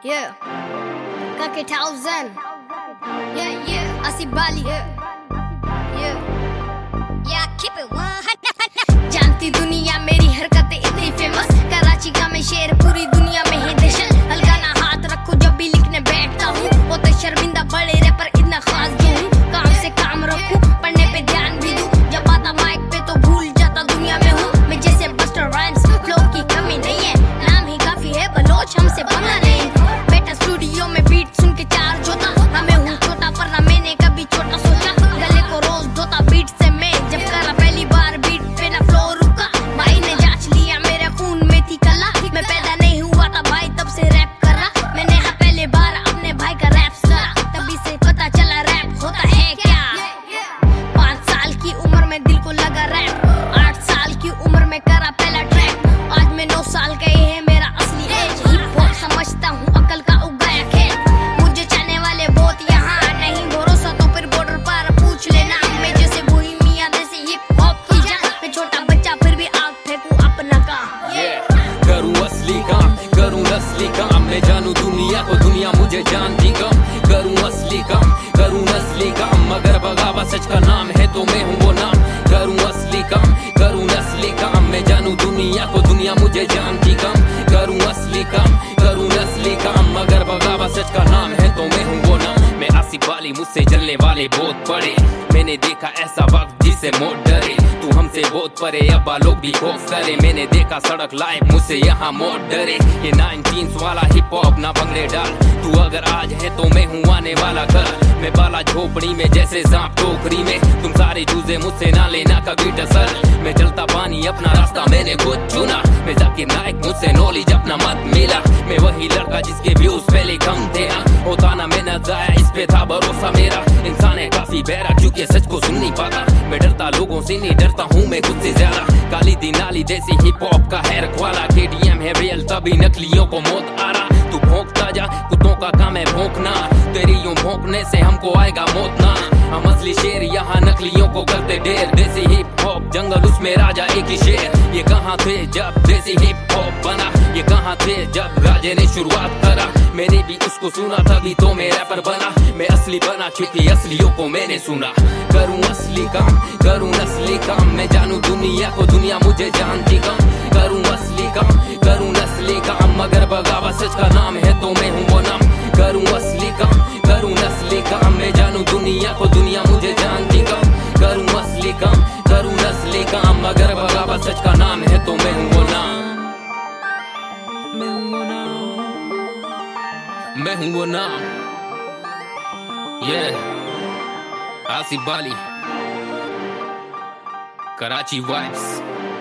Yeah, Kake Thousand. Yeah, Asi Bali. Yeah, keep it 100. जानती दुनिया मेरी हरकतें इतनी फेमस, कराची का मैं शेर पूरी दुनिया में है दहशत। हल्का ना हाथ रखो जब भी लिखने बैठता हूँ, होते शर्मिंदा बड़े रैपर इतना खास क्यों हूँ। काम से काम रखूं, पढ़ने पे ध्यान भी दूं, जब आता माइक पे तो भूल जाता दुनिया में हूँ मैं। जैसे बस्टर राइम्स फ्लो की कमी नहीं है, नाम ही काफी है बलोच हमसे बना नहीं। बेटा स्टूडियो में बीट सुन के चार्ज होता, हमें हूँ छोटा पर ना मैंने कभी छोटा सोचा। गले को रोज धोता बीट से मैं, जब करा पहली बार बीट पे ना फ्लो रुका। भाई ने जांच लिया मेरे खून में थी कला, मैं पैदा नहीं हुआ था भाई तब से रैप कर रहा। मैंने हाँ पहले बार अपने भाई का रैप सुना, तभी से पता चला रैप होता है क्या। 5 साल की उम्र में दिल को लगा रैप, 8 साल की उम्र में करा पहला ट्रैक। आज मैं 9 साल का ही है मेरा असली एज, हिप हॉप समझता हूँ अकल का उगाया खेत। मुझे चाहने वाले बहुत यहाँ नहीं, भरोसा तो फिर बॉर्डर पार पूछ लेना। मैं जैसे बोहेमिया जैसे हिप हॉप की जान, मैं छोटा बच्चा फिर भी आग फेंकूं अपना काम। करूं असली काम, करूं नस्ली काम, मैं जानूं दुनिया को दुनिया मुझे जानती कम। करूं असली काम, करूं नस्ली काम, मगर बगावत सच का नाम है तो मैं हूँ वो नाम। करूं असली काम, करूं नस्ली काम, मैं जानूं दुनिया को दुनिया मुझे जानती कम। करूं असली काम, करूं नस्ली काम, मगर बगावत सच का नाम है तो मैं हूँ वो नाम। मैं आसिफ वाली, मुझसे जलने वाले बहुत बड़े, मैंने देखा ऐसा वक्त जिसे मोड़ डरे। तू हमसे बहुत परे अब लोग भी खौफ करे, मैंने देखा सड़क लाइव मुझसे यहाँ मोड़ डरे। ये 19 वाला हिप हॉप ना भंगड़े डाल, तू अगर आज है तो मैं हूँ आने वाला कल। मैं बाला झोपड़ी में जैसे सांप टोकरी में, तुम सारे जूझे मुझसे ना लेना कभी डसल। मैं चलता पानी अपना रास्ता मैंने खुद चुना, मैं जाकिर नायक मुझसे नॉलेज अपना मत मिला। मैं वही लड़का जिसके व्यूज पहले कम थे, होता ना मैं न जाया इस पे था भरोसा मेरा। इंसान है काफी बहरा क्योंकि सच को सुन नहीं पाता, मैं डरता लोगों से नहीं डरता हूँ मैं खुद से ज्यादा। काली दिनाली जैसी हिप हॉप का है रखवाला, KTM है रियल तभी नकलियों को मौत आ रहा। तू भौंकता जा, कुत्तों का काम है भौंकना, तेरी यूं भौंकने से हमको आएगा मौत ना। हम असली शेर यहाँ नकलियों को करते ढेर, देसी हिप हॉप जंगल उसमें राजा एक ही शेर। ये कहाँ थे जब देसी हिप हॉप बना, ये कहाँ थे जब राजे ने शुरुआत करा। मैंने भी उसको सुना तभी तो मैं रैपर बना, मैं असली बना क्योंकि असलियों को मैंने सुना। करूं असली काम, करूं नस्ली काम, मैं जानूं दुनिया को दुनिया मुझे जानती कम। करूं असली काम, करूं नस्ली काम, मगर बगावत सच का नाम है तो मैं हूँ वो नाम। करूं असली काम, करूं नस्ली काम, मैं जानूं दुनिया को दुनिया मुझे जानती कम। करूं असली काम, करूं नस्ली काम, मगर बगावत सच का नाम है तो मैं हूँ वो नाम। मैं हूँ वो नाम, मैं हूँ वो नाम। आसिफ वाली, कराची वाइब्स।